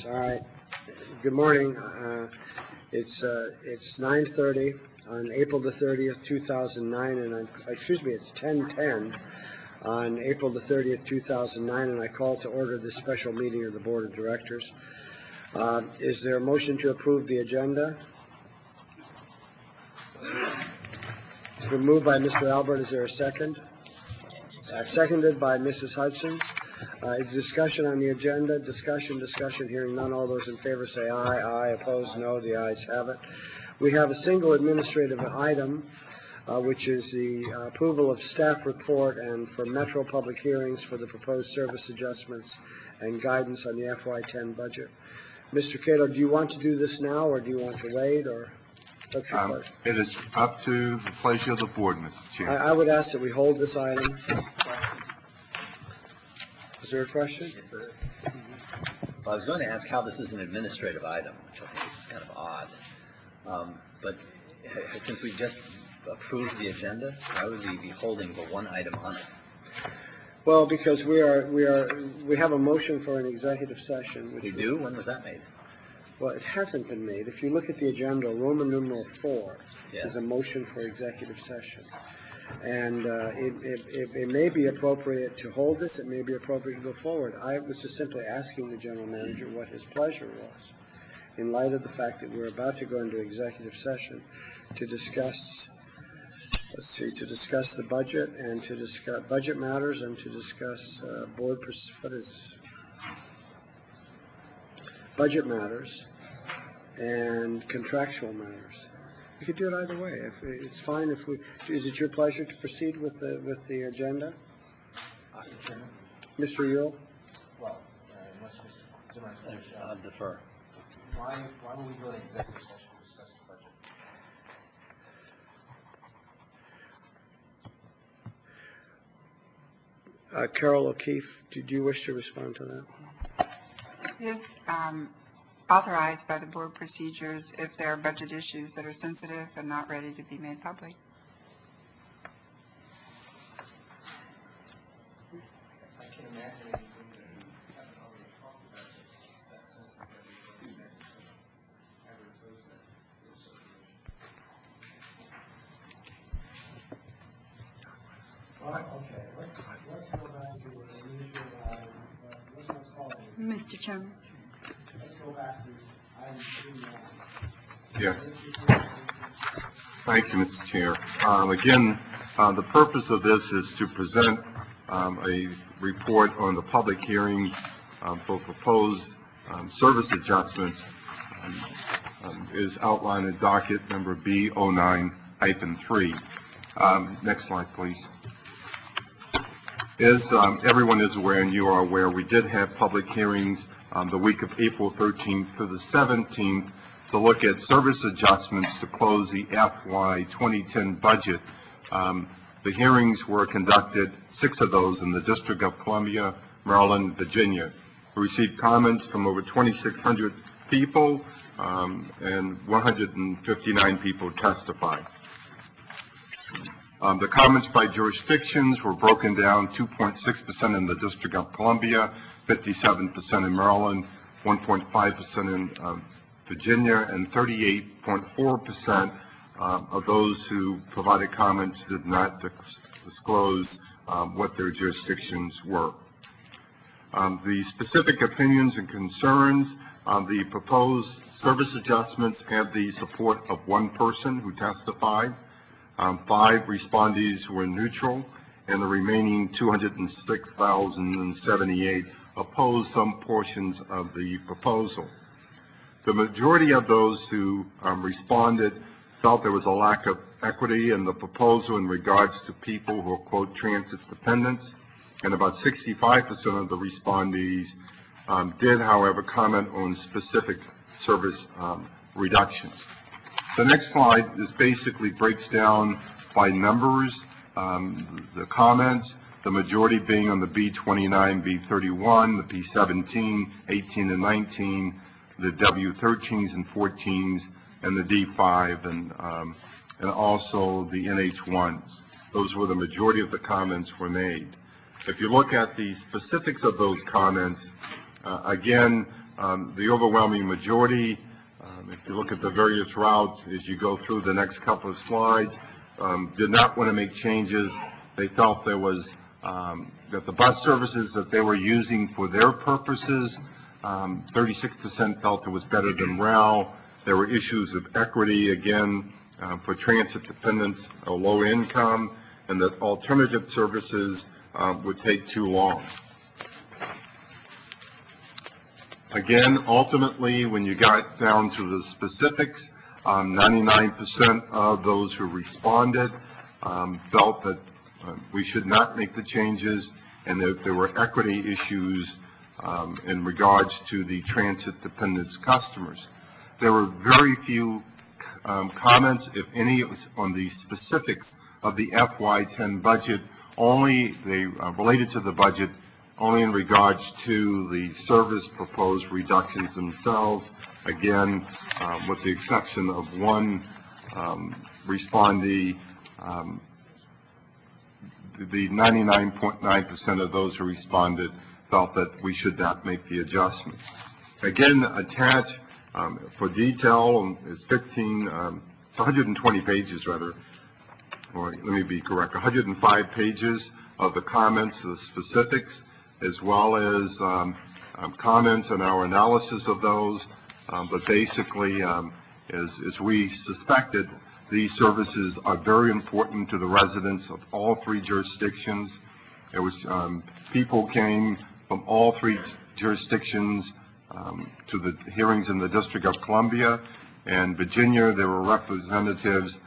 All right. Good morning. It's 9:30 on April the 30th, 2009, and it's 10:10 on April the 30th, 2009, and I call to order this special meeting of the Board of Directors. Is there a motion to approve the agenda? It's been moved by Mr. Albert. Is there a second? Seconded by Mrs. Hudson. Discussion on the agenda. Discussion. Hearing none. All those in favor say aye. Aye. Opposed? No. The ayes have it. We have a single administrative item, which is the approval of staff report and for Metro public hearings for the proposed service adjustments and guidance on the FY10 budget. Mr. Cato, do you want to do this now, or do you want to wait, or what's your pleasure? It is up to the pleasure of the board, Mr. Chair. I would ask that we hold this item. Is there a question? Yes, there is. Well, I was going to ask how this is an administrative item, which I think is kind of odd. But since we just approved the agenda, why would we be holding the one item on it? Well, because we have a motion for an executive session. Which we do? When was that made? Well, it hasn't been made. If you look at the agenda, Roman numeral 4 is a motion for executive session. And it may be appropriate to hold this. It may be appropriate to go forward. I was just simply asking the general manager what his pleasure was, in light of the fact that we're about to go into executive session to discuss, the budget and to discuss budget matters and to discuss budget matters and contractual matters. We could do it either way. It's fine if we. Is it your pleasure to proceed with the agenda, Mr. Yule? Well, unless Mr. Zimmer finish, I'll defer. Why don't we go to executive session to discuss the budget? Carol O'Keefe, did you wish to respond to that? Yes. Authorized by the board procedures if there are budget issues that are sensitive and not ready to be made public. I can imagine anything that we haven't already talked about that's sensitive that we go to executive session. I would oppose that association. All right, okay, let's go back to the usual Mr. Chairman. Let's go back to item 3. Yes. Thank you, Mr. Chair. Again, the purpose of this is to present a report on the public hearings for proposed service adjustments is outlined in docket number B09-3. Next slide, please. As everyone is aware, and you are aware, we did have public hearings the week of April 13th through the 17th to look at service adjustments to close the FY 2010 budget. The hearings were conducted, 6 of those, in the District of Columbia, Maryland, Virginia. We received comments from over 2,600 people, and 159 people testified. The comments by jurisdictions were broken down: 2.6% in the District of Columbia, 57% in Maryland, 1.5% in Virginia, and 38.4% of those who provided comments did not disclose what their jurisdictions were. The specific opinions and concerns on the proposed service adjustments had the support of 1 person who testified. 5 respondees were neutral, and the remaining 206,078 opposed some portions of the proposal. The majority of those who responded felt there was a lack of equity in the proposal in regards to people who are, quote, transit dependents, and about 65% of the respondees did, however, comment on specific service reductions. The next slide basically breaks down by numbers the comments, the majority being on the B29, B31, the P17, 18 and 19, the W13s and 14s, and the D5, and also the NH1s. Those were the majority of the comments were made. If you look at the specifics of those comments, again, The overwhelming majority, if you look at the various routes as you go through the next couple of slides, did not want to make changes. They felt there was, that the bus services that they were using for their purposes, 36% felt it was better than rail. There were issues of equity, again, for transit dependents or low income, and that alternative services would take too long. Again, ultimately, when you got down to the specifics, 99% of those who responded felt that we should not make the changes, and that there were equity issues in regards to the transit dependent customers. There were very few comments, if any, on the specifics of the FY10 budget. Only they related to the budget only in regards to the service proposed reductions themselves. Again, with the exception of one respondee, the 99.9% of those who responded felt that we should not make the adjustments. Again, attached for detail is 120 pages rather, or let me be correct, 105 pages of the comments, the specifics, as well as comments on our analysis of those. But basically, as we suspected, these services are very important to the residents of all three jurisdictions. There was people came from all three jurisdictions to the hearings in the District of Columbia. And Virginia, there were representatives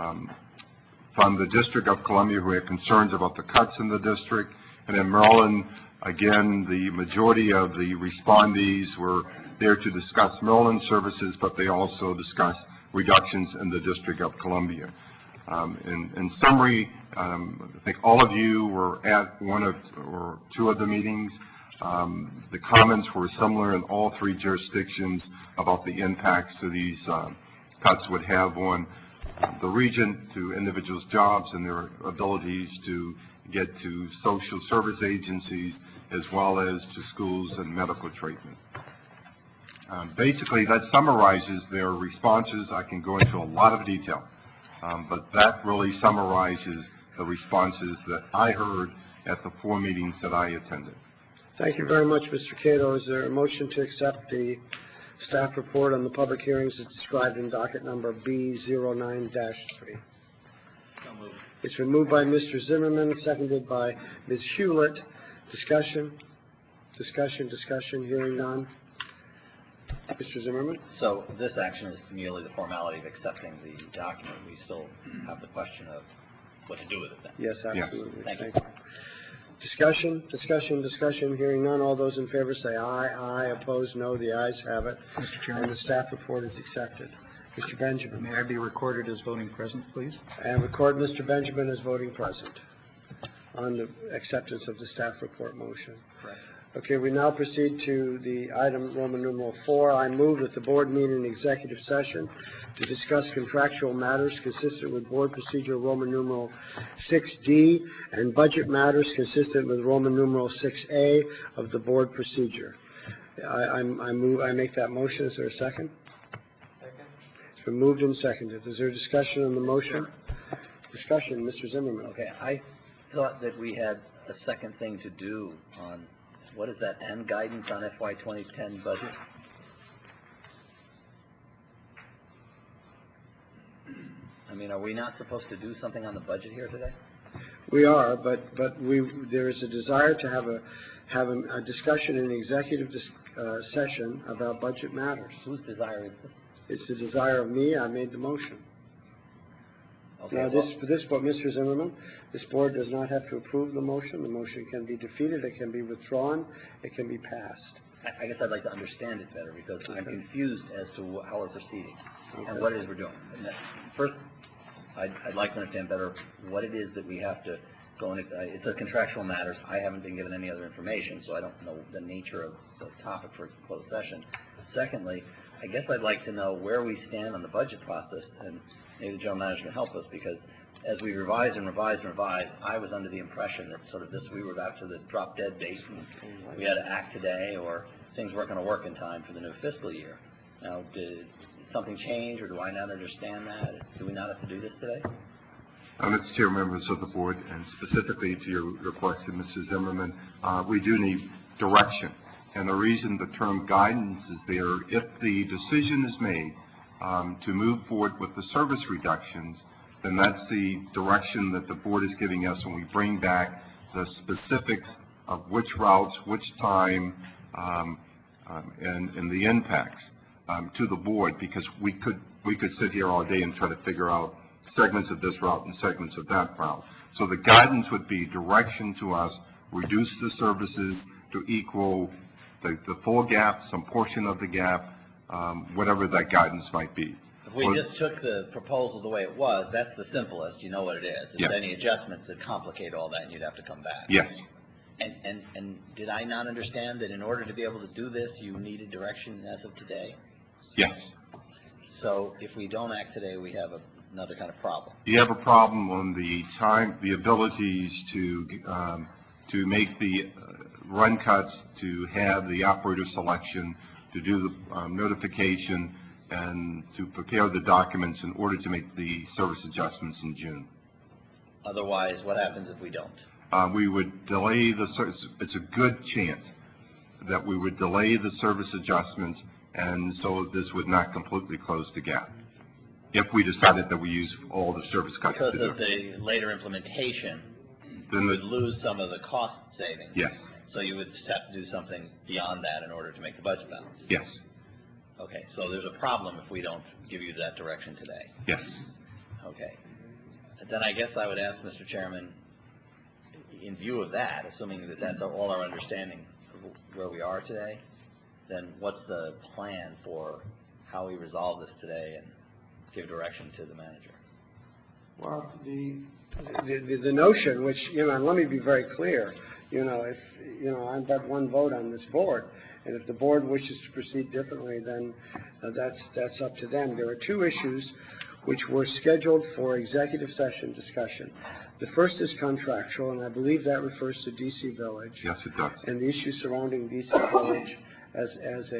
from the District of Columbia who had concerns about the cuts in the district. And in Maryland, again, the majority of the respondees were there to discuss Maryland services, but they also discussed reductions in the District of Columbia. In summary, I think all of you were at one of or two of the meetings. The comments were similar in all three jurisdictions about the impacts that these cuts would have on the region, to individuals' jobs and their abilities to get to social service agencies, as well as to schools and medical treatment. Basically, that summarizes their responses. I can go into a lot of detail, but that really summarizes the responses that I heard at the 4 meetings that I attended. Thank you very much, Mr. Cato. Is there a motion to accept the staff report on the public hearings as described in docket number B09-3? So moved. It's been moved by Mr. Zimmerman, seconded by Ms. Hewlett. Discussion? Hearing none. Mr. Zimmerman? So this action is merely the formality of accepting the document. We still have the question of what to do with it then. Yes, absolutely. Yes. Thank you. Discussion. Hearing none. All those in favor say aye. Aye. Opposed, no. The ayes have it. Mr. Chairman. And the staff report is accepted. Mr. Benjamin. May I be recorded as voting present, please? And record Mr. Benjamin as voting present on the acceptance of the staff report motion. Correct. Okay, we now proceed to the item Roman numeral 4. I move that the board meet in executive session to discuss contractual matters consistent with board procedure Roman numeral 6D and budget matters consistent with Roman numeral 6A of the board procedure. I make that motion. Is there a second? Second. It's been moved and seconded. Is there discussion on the motion? Discussion, Mr. Zimmerman. Okay, I thought that we had a second thing to do on, what is that, end guidance on FY 2010 budget? I mean, are we not supposed to do something on the budget here today? We are, but there is a desire to have a discussion in executive session about budget matters. Whose desire is this? It's the desire of me. I made the motion. Okay, Now, well, this, Mr. Zimmerman, this board does not have to approve the motion. The motion can be defeated. It can be withdrawn. It can be passed. I guess I'd like to understand it better, because I'm confused as to how we're proceeding Okay. and what it is we're doing. First, I'd like to understand better what it is that we have to go in. It says contractual matters. I haven't been given any other information, so I don't know the nature of the topic for closed session. Secondly, I guess I'd like to know where we stand on the budget process, and maybe the general manager can help us, because as we revise and revise and revise, I was under the impression that sort of we were about to the drop dead date and we had to act today, or things weren't going to work in time for the new fiscal year. Now, did something change, or do I not understand that? Do we not have to do this today? Mr. Chair, members of the board, and specifically to your question, Mr. Zimmerman, we do need direction. And the reason the term guidance is there, if the decision is made to move forward with the service reductions, then that's the direction that the board is giving us when we bring back the specifics of which routes, which time, and the impacts to the board, because we could sit here all day and try to figure out segments of this route and segments of that route. So the guidance would be direction to us, reduce the services to equal the full gap, some portion of the gap, whatever that guidance might be. If we just took the proposal the way it was, that's the simplest. You know what it is. If Yes. there's any adjustments that complicate all that, you'd have to come back. Yes. And did I not understand that in order to be able to do this, you needed direction as of today? Yes. So if we don't act today, we have another kind of problem. You have a problem on the time, the abilities to make the run cuts, to have the operator selection, to do the notification, and to prepare the documents in order to make the service adjustments in June. Otherwise, what happens if we don't? We would delay the service. It's a good chance that we would delay the service adjustments, and so this would not completely close the gap if we decided that we use all the service cuts Because to do of the later implementation, Then you the- would lose some of the cost savings. Yes. So you would have to do something beyond that in order to make the budget balance. Yes. Okay, so there's a problem if we don't give you that direction today. Yes. Okay. Then I guess I would ask, Mr. Chairman, in view of that, assuming that that's all our understanding of where we are today, then what's the plan for how we resolve this today and give direction to the manager? Well, the notion, which, and let me be very clear, if, I'm but one vote on this board, and if the board wishes to proceed differently, then that's up to them. There are two issues which were scheduled for executive session discussion. The first is contractual, and I believe that refers to DC Village. Yes, it does. And the issue surrounding DC Village as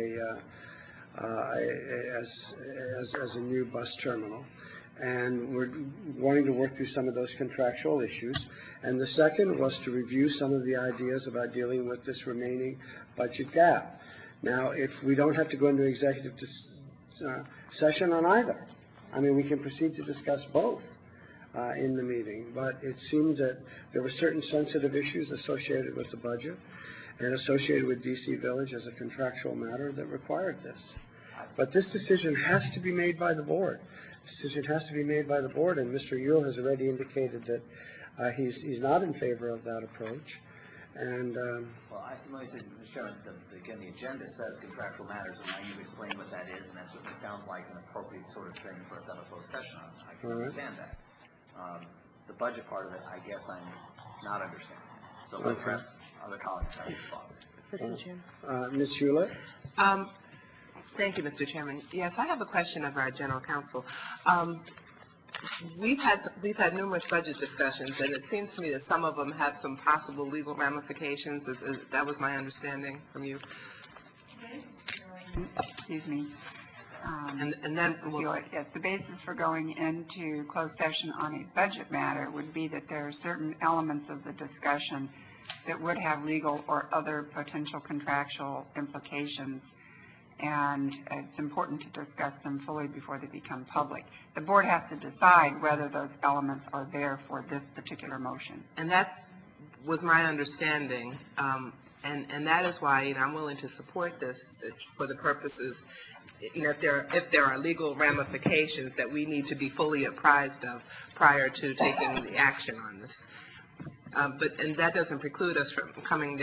a new bus terminal. And we're wanting to work through some of those contractual issues. And the second was to review some of the ideas about dealing with this remaining budget gap. Now, if we don't have to go into executive session on either, we can proceed to discuss both in the meeting. But it seemed that there were certain sensitive issues associated with the budget and associated with DC Village as a contractual matter that required this. But this decision has to be made by the board. Decision has to be made by the board, and Mr. Yule has already indicated that he's not in favor of that approach. And Well, let me say, Mr. Chairman, again, the agenda says contractual matters, and now you've explained what that is, and that certainly sounds like an appropriate sort of thing for us to have a closed session on. I can All right. understand that. The budget part of it, I guess I'm not understanding. So Okay. perhaps other colleagues have thoughts. Mr. Chairman. Ms. Hewlett? Thank you, Mr. Chairman. Yes, I have a question of our general counsel. We've had numerous budget discussions, and it seems to me that some of them have some possible legal ramifications. That was my understanding from you. Excuse me. And that's Mrs. Hewlett, yes, the basis for going into closed session on a budget matter would be that there are certain elements of the discussion that would have legal or other potential contractual implications, and it's important to discuss them fully before they become public. The board has to decide whether those elements are there for this particular motion. And that was my understanding, and that is why I'm willing to support this for the purposes, if there are legal ramifications that we need to be fully apprised of prior to taking the action on this. And that doesn't preclude us from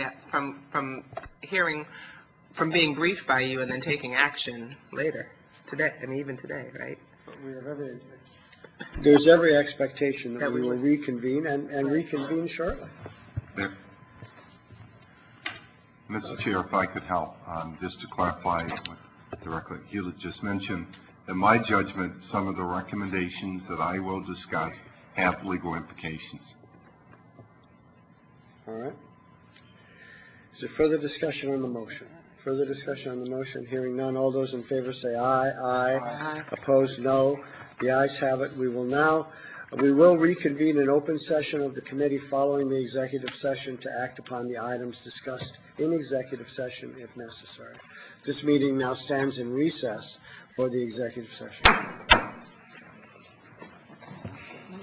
from being briefed by you and then taking action later, today, even today, right? But there's every expectation that That we we will would. reconvene and reconvene shortly. There. Mr. Chair, if I could help, just to clarify what Director Hewlett just mentioned, in my judgment, some of the recommendations that I will discuss have legal implications. All right. Is there further discussion on the motion? Further discussion on the motion? Hearing none. All those in favor say aye. Aye. Aye. Opposed, no. The ayes have it. We will reconvene an open session of the committee following the executive session to act upon the items discussed in executive session if necessary. This meeting now stands in recess for the executive session.